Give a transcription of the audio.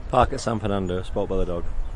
Park at San Fernando, spot by the dog.